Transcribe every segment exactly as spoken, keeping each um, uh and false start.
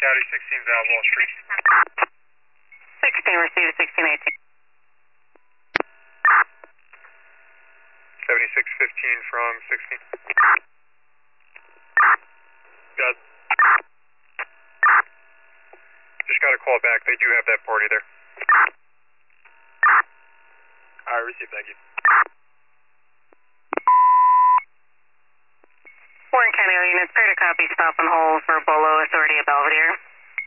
County, sixteen Val Wall Street. sixteen, receive sixteen eighteen. seventy-six fifteen from sixteen. Got. Just got a call back. They do have that party there. Alright, receive, thank you. Warren County all units, prepare to copy, stop and hold for Bolo Authority at Belvedere.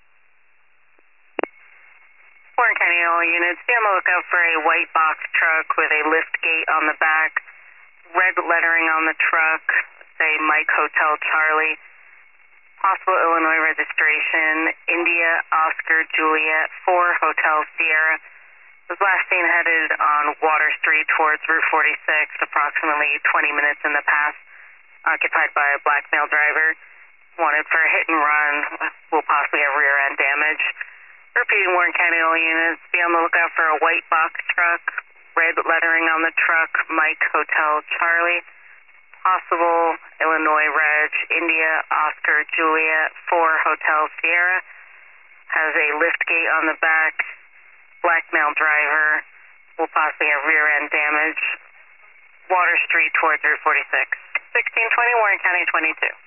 Warren County all units, be on the lookout for a white box truck with a lift gate on the back, red lettering on the truck, say Mike Hotel Charlie, possible Illinois registration, India Oscar Juliet four Hotel Sierra. Was last seen headed on Water Street towards Route forty-six, approximately twenty minutes in the past. Occupied by a black male driver. Wanted for a hit and run. Will possibly have rear end damage. Repeating, Warren County all units, be on the lookout for a white box truck. Red lettering on the truck, Mike Hotel Charlie. Possible Illinois reg, India Oscar Juliet four Hotel Sierra. Has a lift gate on the back. Black male driver. Will possibly have rear end damage. Water Street towards Route forty-six. sixteen twenty, Warren County twenty-two.